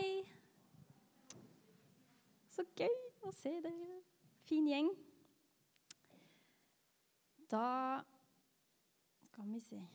Hei! Så gøy å se dere. Fin gjeng. Da skal vi se.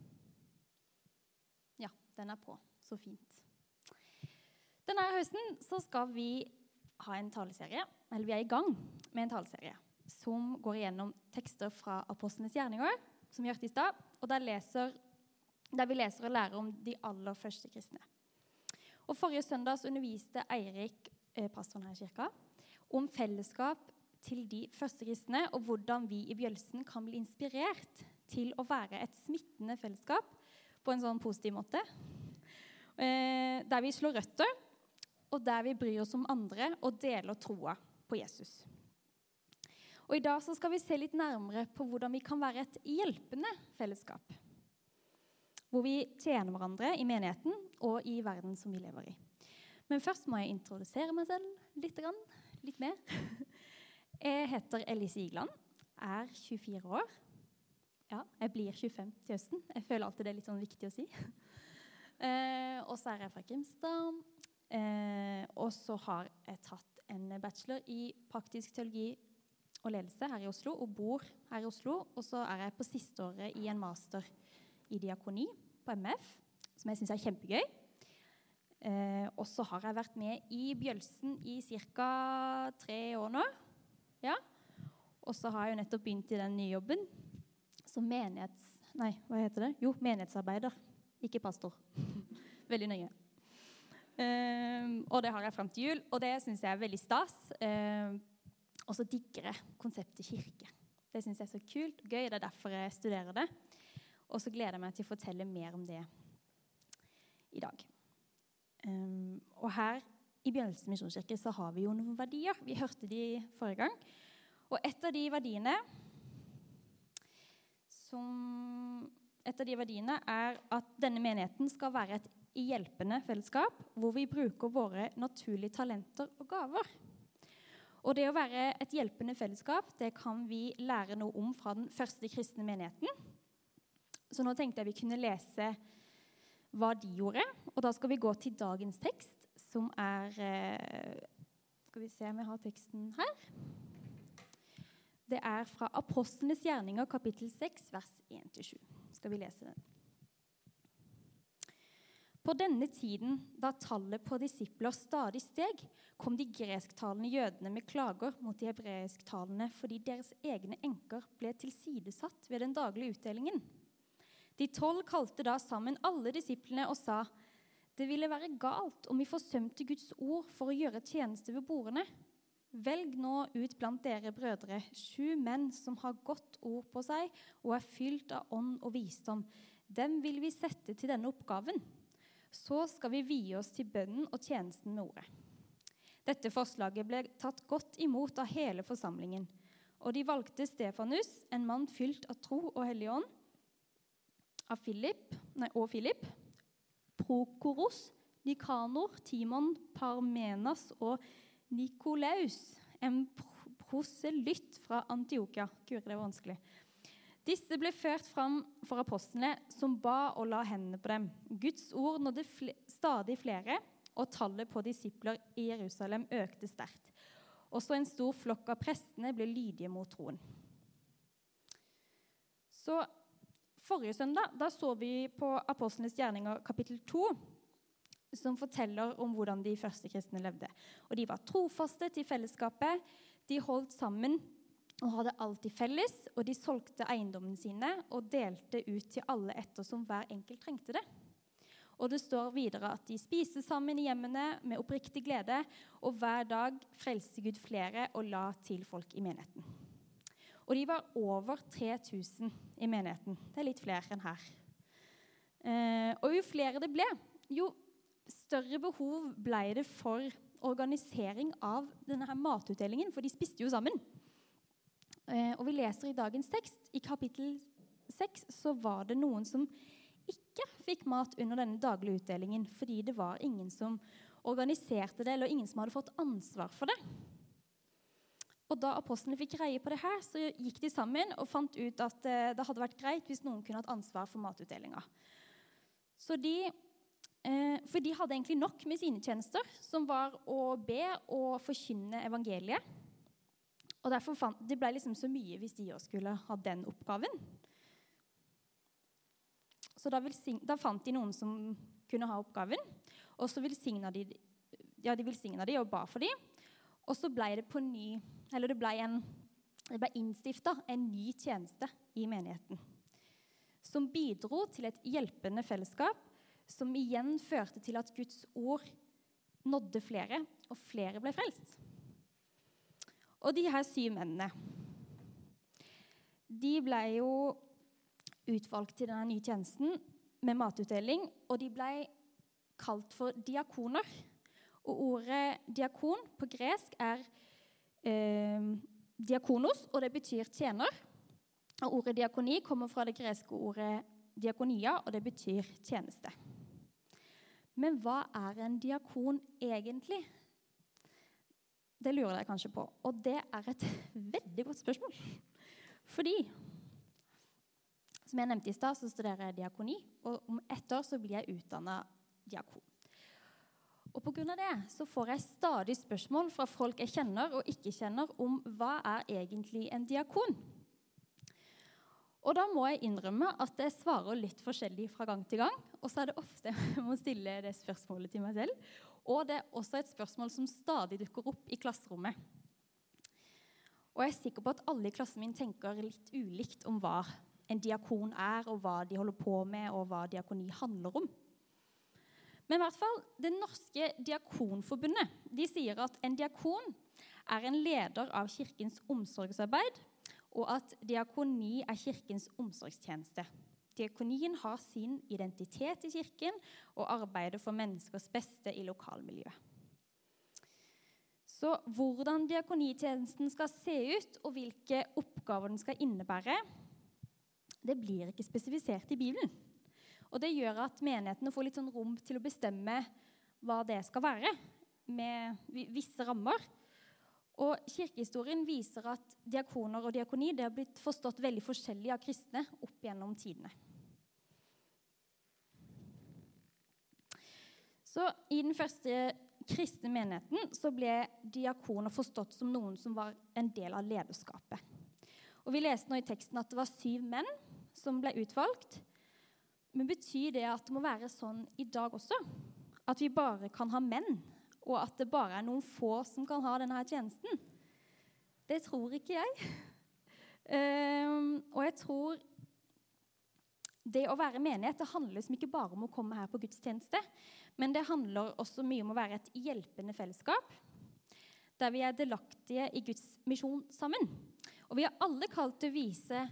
Ja, den er på. Så fint. Denne høsten så skal vi ha en taleserie, eller vi er i gang med en taleserie, som går igjennom tekster fra Apostlenes gjerninger, som vi hørte i sted, og der vi leser og lærer om de aller første kristne. Og forrige søndag så underviste Eirik, pastoren her i kirka, om fellesskap til de første kristne, og hvordan vi i Bjølsen kan bli inspirert til å være et smittende fellesskap på en sånn positiv måte, der vi slår røtter, og der vi bryr oss om andre og deler troa på Jesus. Og i dag så skal vi se litt nærmere på hvordan vi kan være et hjelpende fellesskap, hvor vi tjener hverandre i menigheten og i verden som vi lever i. Men først må jeg introdusere meg selv litt mer. Jeg heter Elise Igland, er 24 år. Ja, jeg blir 25 til høsten. Jeg føler alltid det er litt sånn viktig å si. Og så er jeg fra Grimstad. Og så har jeg tatt en bachelor i praktisk teologi og ledelse her i Oslo, og bor her i Oslo. Og så er jeg på siste året i en master i diakoni på MF, som jeg synes er kjempegøy. Og så har jeg vært med i Bjølsen i cirka 3 år nå. Ja. Og så har jeg jo nettopp begynt i den nye jobben som menighetsarbeider, ikke pastor. Veldig nøye. Og det har jeg frem til jul, og det synes jeg er veldig stas. Og så digger jeg konseptet kirke. Det synes jeg er så kult og gøy, det er derfor jeg studerer det. Og så gleder jeg meg til å fortelle mer om det i dag. Og her i Bjølsen Misjonskirke så har vi jo noen verdier. Vi hørte de forrige gang. Og et av de verdiene er at denne menigheten skal være et hjelpende fellesskap, hvor vi bruker våre naturlige talenter og gaver. Og det å være et hjelpende fellesskap, det kan vi lære noe om fra den første kristne menigheten. Så nå tenkte jeg vi kunne lese hva de gjorde, og da skal vi gå til dagens tekst, som er, skal vi se om jeg har teksten her. Det er fra Apostlenes gjerninger, kapittel 6, vers 1-7. Skal vi lese den. På denne tiden, da tallet på disipler stadig steg, kom de gresktalende jødene med klager mot de hebreisktalende, fordi deres egne enker ble tilsidesatt ved den daglige utdelingen. De 12 kalte da sammen alle disiplene og sa, «Det ville være galt om vi forsømte Guds ord for å gjøre tjeneste ved bordene. Velg nå ut blant dere brødre 7 menn som har godt ord på seg og er fylt av ånd og visdom. Dem vil vi sette til denne oppgaven. Så skal vi vie oss til bønnen og tjenesten med ordet.» Dette forslaget ble tatt godt imot av hele forsamlingen, og de valgte Stefanus, en mann fylt av tro og hellig ånd, av Philip, Prokoros, Nikanor, Timon, Parmenas og Nikolaus, en proselytt fra Antiokia. Gud, det var vanskelig. Disse ble ført fram for apostlene som ba og la hendene på dem. Guds ord nådde stadig flere, og tallet på disipler i Jerusalem økte sterkt. Også en stor flokk av prestene ble lydige mot troen. Så forrige søndag, da så vi på Apostlenes gjerninger kapittel 2, som forteller om hvordan de første kristne levde. Og de var trofaste til fellesskapet, de holdt sammen og hadde alltid felles, og de solgte eiendommene sine og delte ut til alle ettersom hver enkelt trengte det. Og det står videre at de spiste sammen i hjemmene med oppriktig glede, og hver dag frelste Gud flere og la til folk i menigheten. Og de var over 3000 i menigheten. Det er litt flere enn her. Og jo flere det ble, jo større behov ble det for organisering av denne her matutdelingen, for de spiste jo sammen. Og vi leser i dagens tekst, i kapittel 6, så var det noen som ikke fikk mat under denne daglige utdelingen, fordi det var ingen som organiserte det, eller ingen som hadde fått ansvar for det. Og da apostlene fikk greie på det her, så gikk de sammen og fant ut at det hadde vært greit hvis noen kunne hatt ansvar for matutdelingen. Så de For de hadde egentlig nok med sine tjenester, som var å be og forkynne evangeliet. Og derfor det ble liksom så mye hvis de også skulle ha den oppgaven. Så da fant de noen som kunne ha oppgaven, og så velsignet de og ba for dem. Og så ble det det ble innstiftet en ny tjeneste i menigheten, som bidro til et hjelpende fellesskap, som igjen førte til at Guds ord nådde flere, og flere ble frelst. Og de her 7 mennene, de ble jo utvalgt til denne nye tjenesten med matutdeling, og de ble kalt for diakoner. Og ordet diakon på gresk diakonos, og det betyr tjener. Og ordet diakoni kommer fra det greske ordet diakonia, og det betyr tjeneste. Men hva en diakon egentlig? Det lurer jeg kanskje på, og det et veldig godt spørsmål. Fordi, som jeg nevnte i stad, så studerer jeg diakoni, og om 1 år så blir jeg utdannet diakon. Og på grunn av det så får jeg stadig spørsmål fra folk jeg kjenner og ikke kjenner om hva egentlig en diakon. Og da må jeg innrømme at jeg svarer litt forskjellig fra gang til gang, og så det ofte jeg må stille det spørsmålet til meg selv. Og det også et spørsmål som stadig dukker opp i klasserommet. Og jeg sikker på at alle i klassen min tenker litt ulikt om hva en diakon og hva de holder på med, og hva diakoni handler om. Men i hvert fall, det norske diakonforbundet, de sier at en diakon en leder av kirkens omsorgsarbeid, og at diakoni kirkens omsorgstjeneste. Diakonien har sin identitet i kirken og arbeider for menneskers beste i lokalmiljøet. Så hvordan diakonitjenesten skal se ut, og hvilke oppgaver den skal innebære, det blir ikke spesifisert i Bibelen. Og det gjør at menighetene får litt sånn rom til å bestemme hva det skal være, med visse rammer. Og kirkehistorien viser at diakoner og diakoni det har blitt forstått veldig forskjellig av kristne opp gjennom tidene. Så i den første kristne menigheten så ble diakoner forstått som noen som var en del av lederskapet. Og vi leste nå i teksten at det var 7 menn som ble utvalgt. Men betyr det at det må være sånn i dag også? At vi bare kan ha menn, og at det bare noen få som kan ha denne tjenesten? Det tror ikke jeg. Og jeg tror det å være menighet, det handler liksom ikke bare om å komme her på gudstjeneste, men det handler også mye om å være et hjelpende fellesskap, der vi delaktige i Guds misjon sammen. Og vi alle kalt til å vise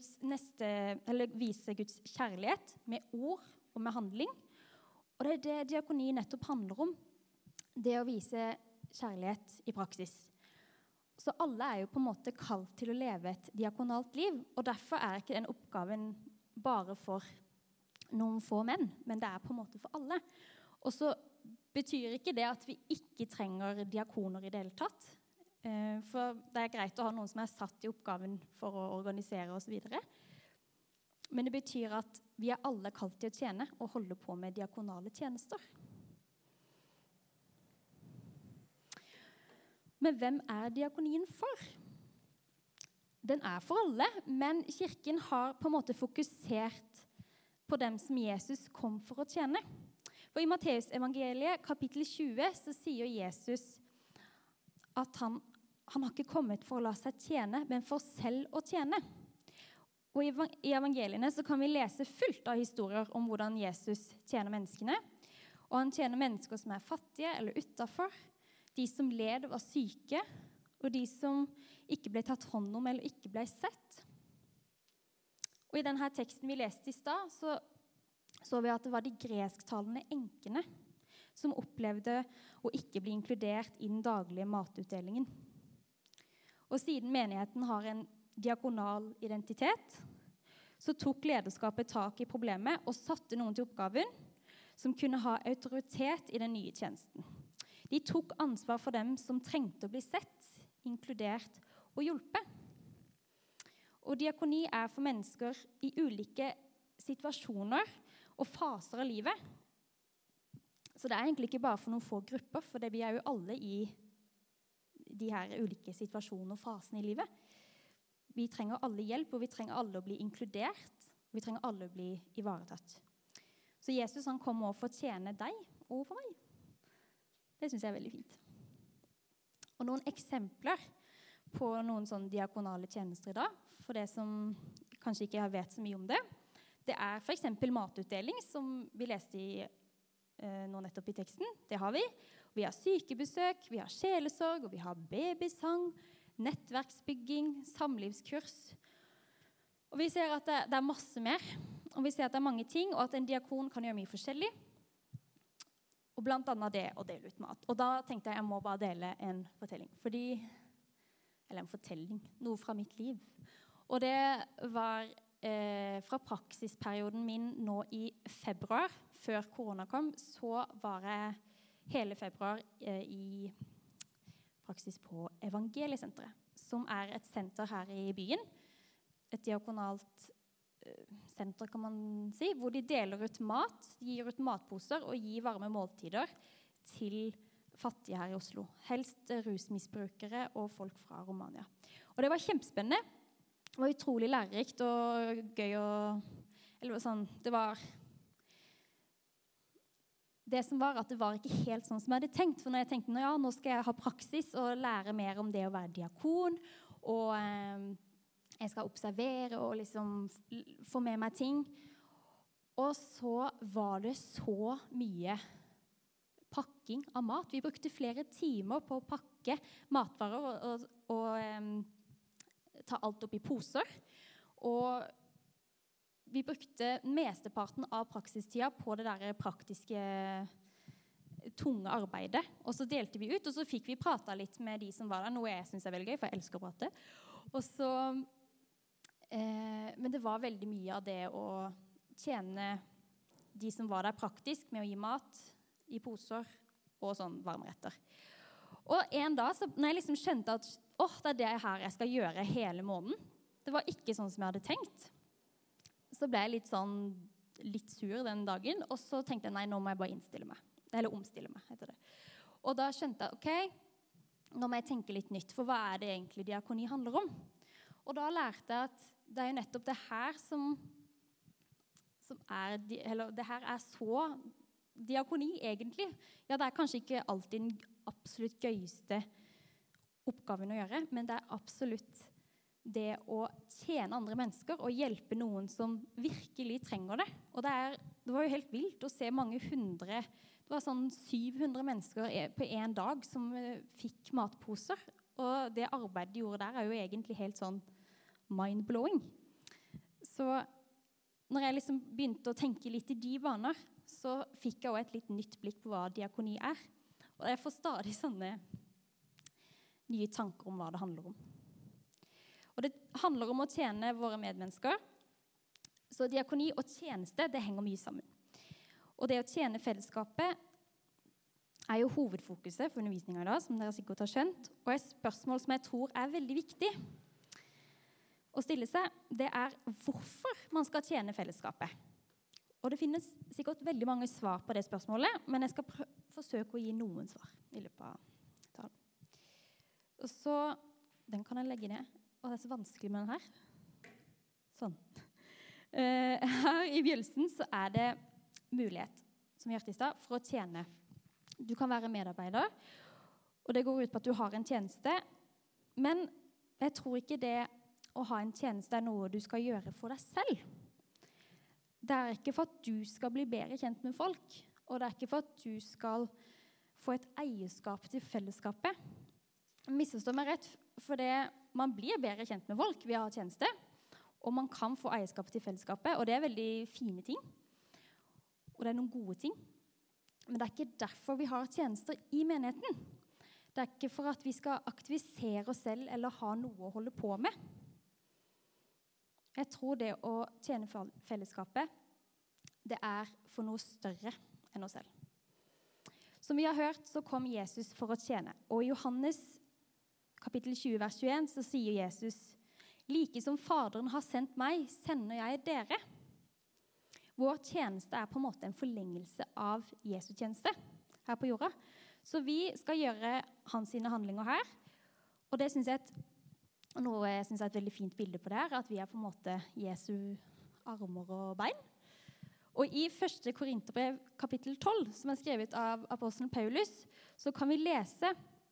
Guds kjærlighet med ord og med handling. Og det det diakoni nettopp handler om, det å vise kjærlighet i praksis. Så alle jo på en måte kalt til å leve et diakonalt liv, og derfor ikke den oppgaven bare for noen få menn, men det på en måte for alle. Og så betyr ikke det at vi ikke trenger diakoner i det hele tatt, for det greit å ha noen som satt i oppgaven for å organisere oss videre. Men det betyr at vi alle kalt til å tjene og holde på med diakonale tjenester. Men hvem diakonien for? Den for alle, men kirken har på en måte fokusert på dem som Jesus kom for å tjene. For i Matteus evangeliet, kapittel 20, så sier Jesus at han har ikke kommet for å la seg tjene, men for selv å tjene. Og i evangeliene så kan vi lese fullt av historier om hvordan Jesus tjener menneskene. Og han tjener mennesker som fattige eller utenfor, de som led var syke, og de som ikke ble tatt hånd om eller ikke ble sett. Og i denne teksten vi leste i stad, så vi at det var de gresktalende enkene som opplevde å ikke bli inkludert i den daglige matutdelingen. Og siden menigheten har en diakonal identitet, så tok lederskapet tak i problemet og satte noen til oppgaven som kunne ha autoritet i den nye tjenesten. De tok ansvar for dem som trengte å bli sett, inkludert og hjulpet. Og diakoni for mennesker i ulike situasjoner og faser av livet. Så det er egentlig ikke bare for noen få grupper, for vi er jo alle i de her ulike situasjonene og fasene i livet. Vi trenger alle hjelp, og vi trenger alle å bli inkludert. Vi trenger alle å bli ivaretatt. Så Jesus han kommer også for å tjene deg og for meg. Det synes jeg er veldig fint. Og noen eksempler på noen sånne diakonale tjenester i dag, for det som kanskje ikke vet så mye om det, det er for eksempel matutdeling, som vi leste i nå nettopp i teksten. Det har vi. Vi har sykebesøk, vi har sjelesorg, og vi har babysang, nettverksbygging, samlivskurs. Og vi ser at det er masse mer, og vi ser at det er mange ting, og at en diakon kan gjøre mye forskjellig. Og blant annet det å dele ut mat. Og da tenkte jeg må bare dele en fortelling. Noe fra mitt liv. Og det var fra praksisperioden min nå i februar, før korona kom, så var jeg hele februar i praksis på Evangeliesenteret, som er et senter her i byen. Et diakonalt senter, kan man si, hvor de deler ut mat, gir ut matposer og gir varme måltider til fattige her i Oslo. Helst rusmisbrukere og folk fra Romania. Og det var kjempespennende. Det var utrolig lærerikt og gøy eller sånn, det som var at det var ikke helt sånn som jeg hadde tenkt. For når jeg tenkte, nå skal jeg ha praksis og lære mer om det å være diakon, og jeg skal observere og liksom få med meg ting. Og så var det så mye pakking av mat. Vi brukte flere timer på å pakke matvarer og ta alt opp i poser. Og vi brukte mesteparten av praksistida på det der praktiske, tunge arbeidet. Og så delte vi ut, og så fikk vi prata litt med de som var der, noe jeg synes er veldig gøy, for jeg elsker å prate. Og så, men det var veldig mye av det å tjene de som var der praktisk, med å gi mat i poser og sånn varmretter. Og en dag, når jeg liksom skjønte at det er det her jeg skal gjøre hele måneden, det var ikke sånn som jeg hadde tenkt, så ble jeg litt sur den dagen, og så tenkte jeg, nei, nå må jeg bare omstille meg, heter det. Og da skjønte jeg, ok, nå må jeg tenke litt nytt, for hva er det egentlig diakoni handler om? Og da lærte jeg at det er jo nettopp det her det her er så diakoni egentlig. Ja, det er kanskje ikke alltid den absolutt gøyeste oppgaven å gjøre, men det er absolutt det å tjene andre mennesker og hjelpe noen som virkelig trenger det. Og det var jo helt vilt å se mange hundre, det var sånn 700 mennesker på en dag som fikk matposer. Og det arbeidet de gjorde der er jo egentlig helt sånn mind-blowing. Så når jeg liksom begynte å tenke litt i de baner, så fikk jeg også et litt nytt blikk på hva diakoni er. Og jeg får stadig sånne nye tanker om hva det handler om. Og det handler om å tjene våre medmennesker. Så diakoni og tjeneste, det henger mye sammen. Og det å tjene fellesskapet er jo hovedfokuset for undervisningen i dag, som dere sikkert har skjønt. Og et spørsmål som jeg tror er veldig viktig å stille seg, det er hvorfor man skal tjene fellesskapet. Og det finnes sikkert veldig mange svar på det spørsmålet, men jeg skal forsøke å gi noen svar i løpet av talen. Og så, den kan jeg legge ned. Og det er så vanskelig med den her. Sånn. Her i Bjølsen så er det mulighet, som vi hørte i stad, for å tjene. Du kan være medarbeider, og det går ut på at du har en tjeneste. Men jeg tror ikke det å ha en tjeneste er noe du skal gjøre for deg selv. Det er ikke for at du skal bli bedre kjent med folk, og det er ikke for at du skal få et eierskap til fellesskapet. Misforstå meg rett, for man blir bedre kjent med folk ved å ha tjeneste, og man kan få eierskap til fellesskapet, og det er veldig fine ting, og det er noen gode ting. Men det er ikke derfor vi har tjenester i menigheten. Det er ikke for at vi skal aktivisere oss selv eller ha noe å holde på med. Jeg tror det å tjene fellesskapet, det er for noe større enn oss selv. Som vi har hørt, så kom Jesus for å tjene. Og i Johannes kapittel 20, vers 21, så sier Jesus, «Like som Faderen har sendt meg, sender jeg dere». Vår tjeneste er på en måte en forlengelse av Jesu tjeneste. her på jorda. Så vi skal gjøre hans sine handlinger her. Og det synes jeg er et veldig fint bilde på det her, at vi er på en måte Jesu armer og bein. Og i 1. Korinterbrev kapittel 12, som er skrevet av apostelen Paulus, så kan vi lese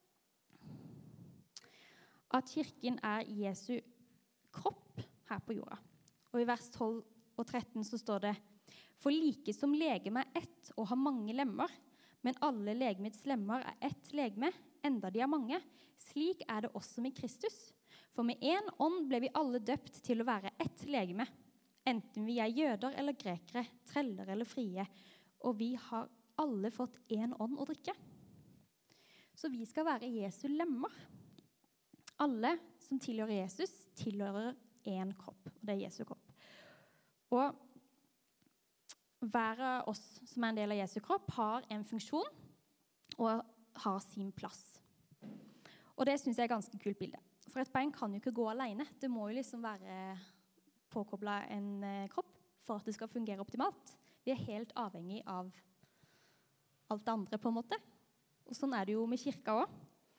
at kirken er Jesu kropp her på jorda. Og i vers 12 og 13 så står det: For like som legeme er ett og har mange lemmer, men alle legemets lemmer er ett legeme, enda de er mange. Slik er det også med Kristus. For med en ånd ble vi alle døpt til å være ett legeme, enten vi er jøder eller grekere, treller eller frie, og vi har alle fått en ånd å drikke. Så vi skal være Jesu lemmer. Alle som tilhører Jesus, tilhører en kropp, og det er Jesu kropp. Og hver av oss som er en del av Jesu kropp har en funksjon og har sin plass. Og det synes jeg er et ganske kult bilde. For et bein kan jo ikke gå alene. Det må jo liksom være påkoblet en kropp for at det skal fungere optimalt. Vi er helt avhengig av alt det andre på en måte. Og sånn er det jo med kirka også.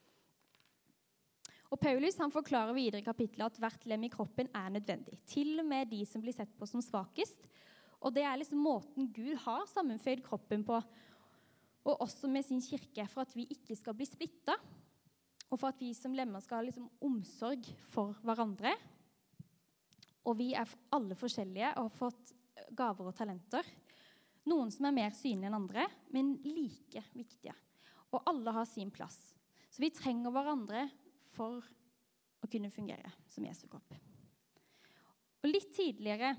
Og Paulus han forklarer videre i kapittelet at hvert lem i kroppen er nødvendig. Til og med de som blir sett på som svakest. Og det er liksom måten Gud har sammenføyd kroppen på, og også med sin kirke, for at vi ikke skal bli splittet, og for at vi som lemmer skal ha liksom omsorg for hverandre. Og vi er alle forskjellige og har fått gaver og talenter. Noen som er mer synlige enn andre, men like viktige. Og alle har sin plass. Så vi trenger hverandre for å kunne fungere som Jesu kropp. Og litt tidligere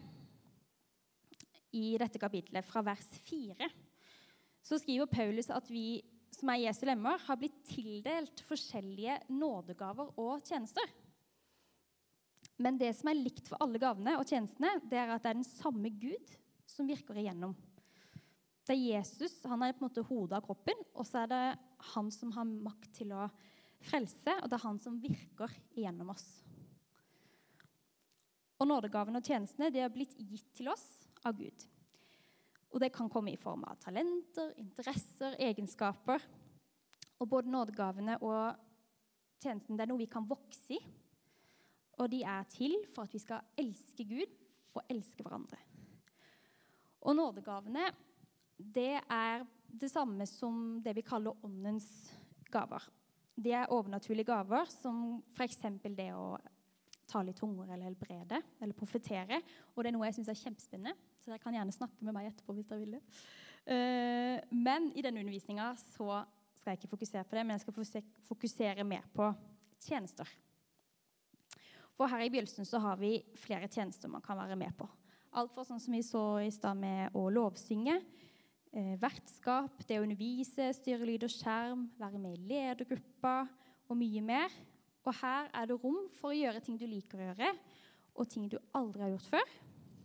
i dette kapitlet, fra vers 4, så skriver Paulus at vi som er Jesu lemmer har blitt tildelt forskjellige nådegaver og tjenester. Men det som er likt for alle gavene og tjenestene, det er at det er den samme Gud som virker igjennom. Det er Jesus, han er på en måte hodet av kroppen, og så er det han som har makt til å frelse, og det er han som virker igjennom oss. Og nådegavene og tjenestene, det er blitt gitt til oss av Gud. Og det kan komme i form av talenter, interesser, egenskaper. Og både nådegavene og tjenesten, det er noe vi kan vokse i. Og de er til for at vi skal elske Gud og elske hverandre. Og nådegavene, det er det samme som det vi kaller åndens gaver. Det er overnaturlige gaver, som for eksempel det å tale i tunger eller helbrede, eller profetere. Og det er noe jeg synes er kjempespennende, så dere kan gjerne snakke med meg etterpå hvis dere vil det. Men i denne undervisningen så skal jeg ikke fokusere på det, men jeg skal fokusere mer på tjenester. For her i Bjølsen så har vi flere tjenester man kan være med på. Alt fra sånn som vi så i sted med å lovsynge, vertskap, det å undervise, styre lyd og skjerm, være med i ledergrupper og mye mer. Og her er det rom for å gjøre ting du liker å gjøre, og ting du aldri har gjort før.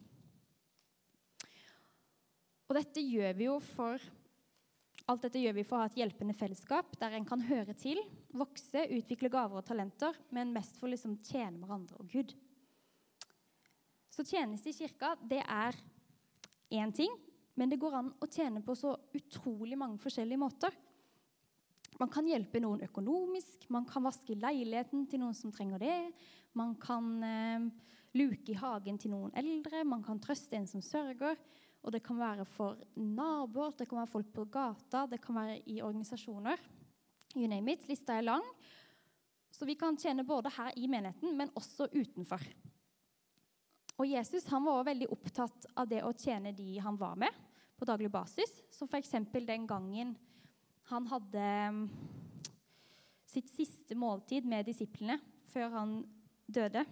Og alt dette gjør vi for å ha et hjelpende fellesskap, der en kan høre til, vokse, utvikle gaver og talenter, men mest for å tjene hverandre og Gud. Så tjeneste i kirka, det er en ting, men det går an å tjene på så utrolig mange forskjellige måter. Man kan hjelpe noen økonomisk, man kan vaske leiligheten til noen som trenger det, man kan luke i hagen til noen eldre, man kan trøste en som sørger, og det kan være for naboer, det kan være folk på gata, det kan være i organisasjoner. You name it, lista er lang. Så vi kan tjene både her i menigheten, men også utenfor. Og Jesus han var også veldig opptatt av det å tjene de han var med på daglig basis. Så for eksempel den gangen han hadde sitt siste måltid med disiplene før han døde.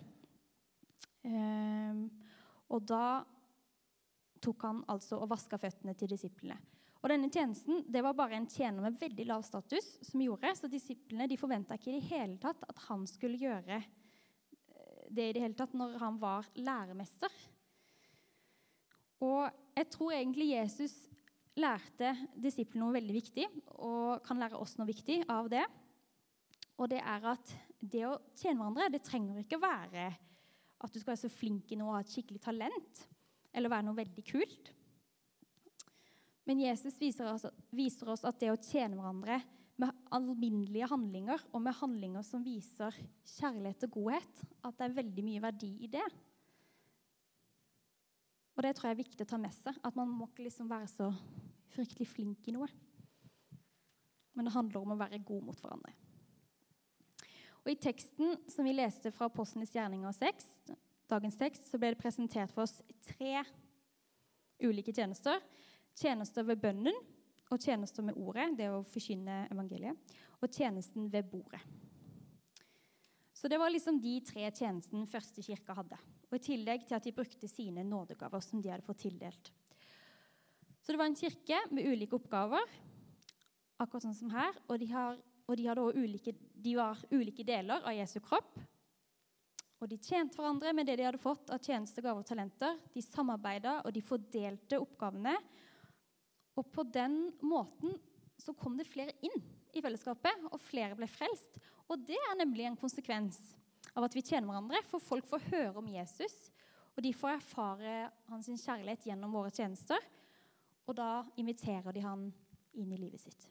Og da tok han altså og vasket føttene til disiplene. Og denne tjenesten, det var bare en tjener med veldig lav status som gjorde, så disiplene de forventet ikke i det hele tatt at han skulle gjøre det i det hele tatt når han var læremester. Og jeg tror egentlig Jesus lærte disiplene noe veldig viktig, og kan lære oss noe viktig av det. Og det er at det å tjene hverandre, det trenger ikke være at du skal være så flink i noe og ha et skikkelig talent, eller være noe veldig kult. Men Jesus viser oss at det å tjene hverandre med alminnelige handlinger, og med handlinger som viser kjærlighet og godhet, at det er veldig mye verdi i det. Og det tror jeg er viktig å ta med seg, at man må ikke liksom være så fryktelig flink i noe. Men det handler om å være god mot hverandre. Og i teksten som vi leste fra Apostlenes gjerninger 6, dagens tekst, så ble det presentert for oss 3 ulike tjenester. Tjenester ved bønnen, og tjenester med ordet, det å forkynne evangeliet, og tjenesten ved bordet. Så det var liksom de 3 tjenestene første kirka hadde, og i tillegg til at de brukte sine nådegaver som de hadde fått tildelt. Så det var en kirke med ulike oppgaver, akkurat sånn som her, og de var ulike deler av Jesu kropp, og de tjente hverandre med det de hadde fått av tjenestegaver og talenter. De samarbeidet, og de fordelte oppgavene. Og på den måten så kom det flere inn i fellesskapet, og flere ble frelst. Og det er nemlig en konsekvens av at vi tjener hverandre, for folk får høre om Jesus, og de får erfare hans kjærlighet gjennom våre tjenester, og da inviterer de han inn i livet sitt.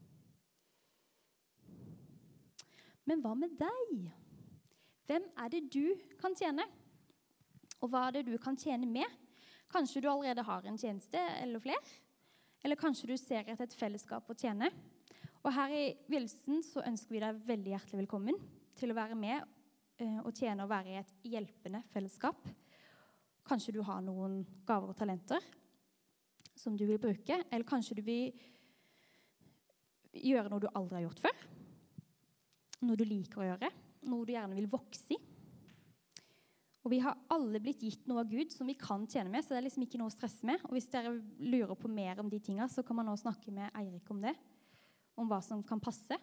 Men hva med deg? Hvem er det du kan tjene? Og hva er det du kan tjene med? Kanskje du allerede har en tjeneste eller flere? Eller kanskje du ser etter et fellesskap å tjene? Og her i Bjølsen så ønsker vi deg veldig hjertelig velkommen til å være med og tjene og være i et hjelpende fellesskap. Kanskje du har noen gaver og talenter som du vil bruke, eller kanskje du vil gjøre noe du aldri har gjort før. Noe du liker å gjøre. Noe du gjerne vil vokse i. Og vi har alle blitt gitt noe av Gud som vi kan tjene med, så det er liksom ikke noe å stresse med. Og hvis dere lurer på mer om de tingene, så kan man også snakke med Eirik om det, om hva som kan passe.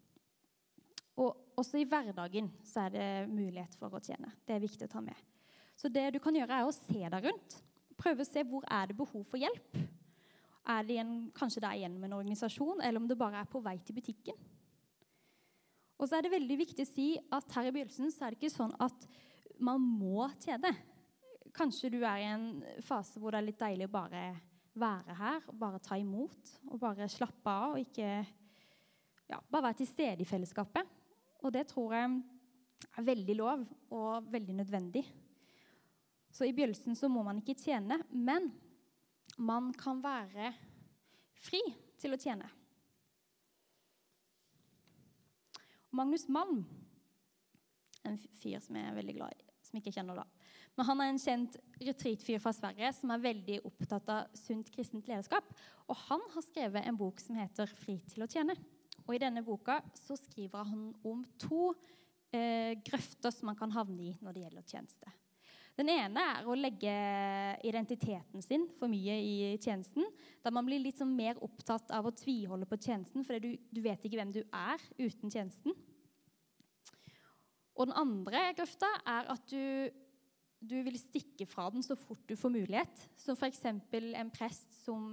Og også i hverdagen så er det mulighet for å tjene. Det er viktig å ta med. Så det du kan gjøre er å se deg rundt. Prøve å se hvor er det behov for hjelp. Er det kanskje det er gjennom en organisasjon, eller om det bare er på vei til butikken. Og så er det veldig viktig å si at her i Bjølsen så er det ikke sånn at man må tjene. Kanskje du er i en fase hvor det er litt deilig å bare være her, og bare ta imot, og bare slappe av, og ikke, bare være til stede i fellesskapet. Og det tror jeg er veldig lov, og veldig nødvendig. Så i Bjølsen så må man ikke tjene, men man kan være fri til å tjene. Magnus Malm, en fyr som jeg er veldig glad i, som ikke kjenner da. Men han er en kjent retreatfyr fra Sverige som er veldig opptatt av sunt kristent lederskap. Og han har skrevet en bok som heter Fri til å tjene. Og i denne boka så skriver han om 2 grøfter som man kan havne i når det gjelder tjeneste. Den ene er å legge identiteten sin for mye i tjenesten, da man blir litt sånn mer opptatt av å tviholde på tjenesten, fordi du vet ikke hvem du er uten tjenesten. Og den andre grøfta er at du vil stikke fra den så fort du får mulighet. Som for eksempel en prest som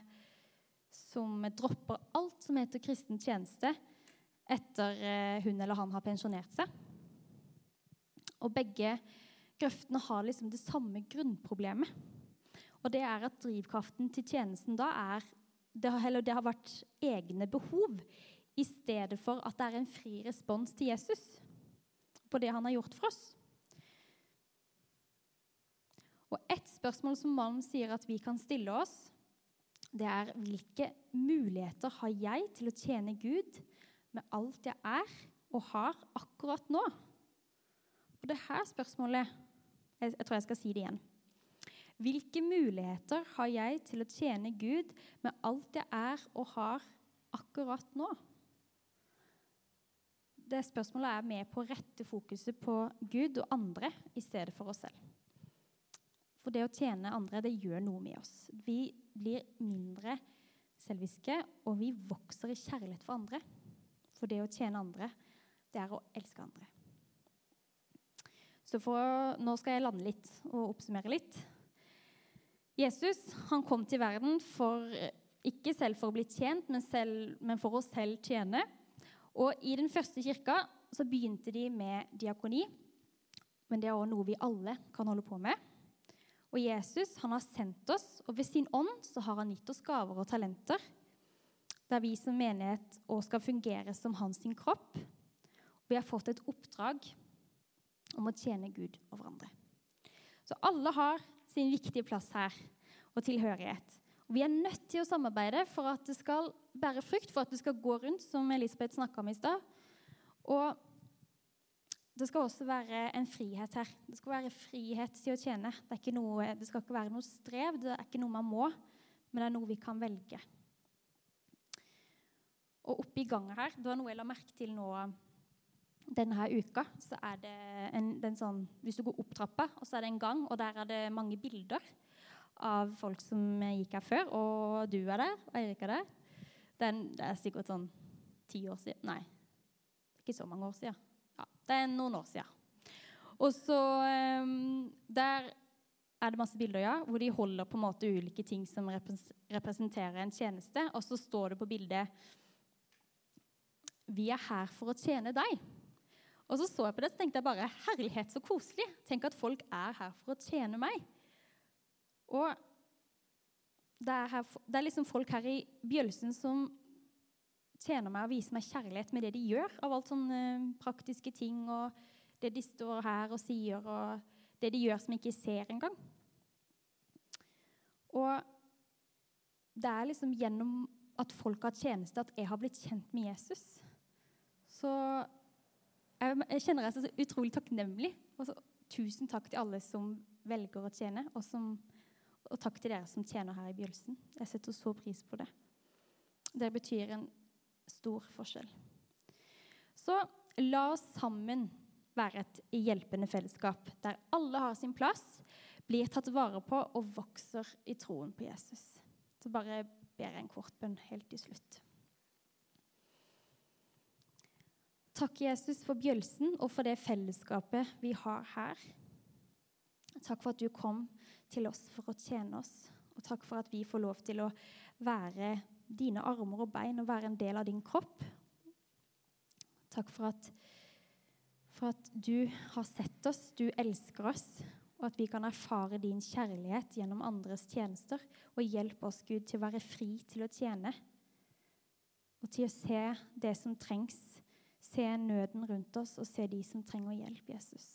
dropper alt som heter kristen tjeneste etter hun eller han har pensjonert seg. Og begge grøftene har liksom det samme grunnproblemet. Og det er at drivkraften til tjenesten da det har vært egne behov, i stedet for at det er en fri respons til Jesus på det han har gjort for oss. Og et spørsmål som Malm sier at vi kan stille oss, det er: hvilke muligheter har jeg til å tjene Gud med alt jeg er og har akkurat nå? Og det her spørsmålet, jeg tror jeg skal si det igjen. Hvilke muligheter har jeg til å tjene Gud med alt jeg er og har akkurat nå? Det spørsmålet er med på å rette fokuset på Gud og andre i stedet for oss selv. For det å tjene andre, det gjør noe med oss. Vi blir mindre selviske, og vi vokser i kjærlighet for andre. For det å tjene andre, det er å elske andre. Så nå skal jeg lande litt og oppsummere litt. Jesus, han kom til verden ikke selv for å bli tjent, men for å selv tjene. Og i den første kirka så begynte de med diakoni, men det er også noe vi alle kan holde på med. Og Jesus, han har sendt oss, og ved sin ånd så har han gitt oss gaver og talenter, der vi som menighet også skal fungere som hans sin kropp. Vi har fått et oppdrag om å tjene Gud og hverandre. Så alle har sin viktige plass her, og tilhørighet. Og vi er nødt til å samarbeide for at det skal bære frukt, for at det skal gå rundt, som Elisabeth snakket om i sted. Og det skal også være en frihet her. Det skal være frihet til å tjene. Det skal ikke være noe strev, det er ikke noe man må, men det er noe vi kan velge. Og oppe i gangen her, det var noe jeg la merke til nå denne uka, så er det en sånn, hvis du går opp trappa, og så er det en gang, og der er det mange bilder av folk som gikk her før, og du er der, og Eirik er der. Det er sikkert sånn 10 år siden. Nei, ikke så mange år siden. Ja, det er noen år siden. Og så der er det masse bilder, ja, hvor de holder på en måte ulike ting som representerer en tjeneste, og så står det på bildet «Vi er her for å tjene deg». Og så jeg på det, så tenkte jeg bare, herlighet så koselig. Tenk at folk er her for å tjene meg. Og det er liksom folk her i Bjølsen som tjener meg og viser meg kjærlighet med det de gjør, av alt sånne praktiske ting, og det de står her og sier, og det de gjør som ikke ser engang. Og det er liksom gjennom at folk har tjeneste at jeg har blitt kjent med Jesus. Så jeg kjenner jeg så utrolig takknemlig. Og så, tusen takk til alle som velger å tjene, og takk til dere som tjener her i Bjølsen. Jeg setter så pris på det. Det betyr en stor forskjell. Så la oss sammen være et hjelpende fellesskap, der alle har sin plass, blir tatt vare på og vokser i troen på Jesus. Så bare ber jeg en kort bønn helt til slutt. Takk, Jesus, for Bjølsen og for det fellesskapet vi har her. Takk for at du kom til oss for å tjene oss. Og takk for at vi får lov til å være dine armer og bein og være en del av din kropp. Takk for at du har sett oss, du elsker oss, og at vi kan erfare din kjærlighet gjennom andres tjenester, og hjelpe oss, Gud, til å være fri til å tjene, og til å se det som trengs, se nøden rundt oss, og se de som trenger hjelp, Jesus.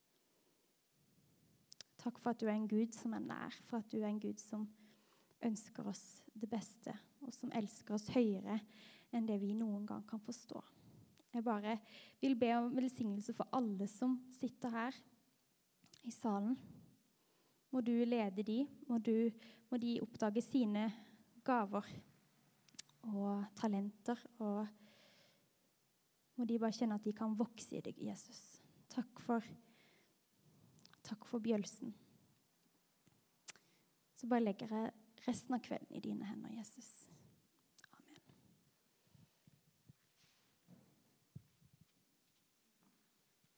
Takk for at du er en Gud som er nær, for at du er en Gud som ønsker oss det beste, og som elsker oss høyere enn det vi noen gang kan forstå. Jeg bare vil be om velsignelse for alle som sitter her i salen. Må du lede de, må de oppdage sine gaver og talenter, og må de bare kjenne at de kan vokse i deg, Jesus. Takk for Bjølsen. Så bare legger jeg resten av kvelden i dine hender, Jesus.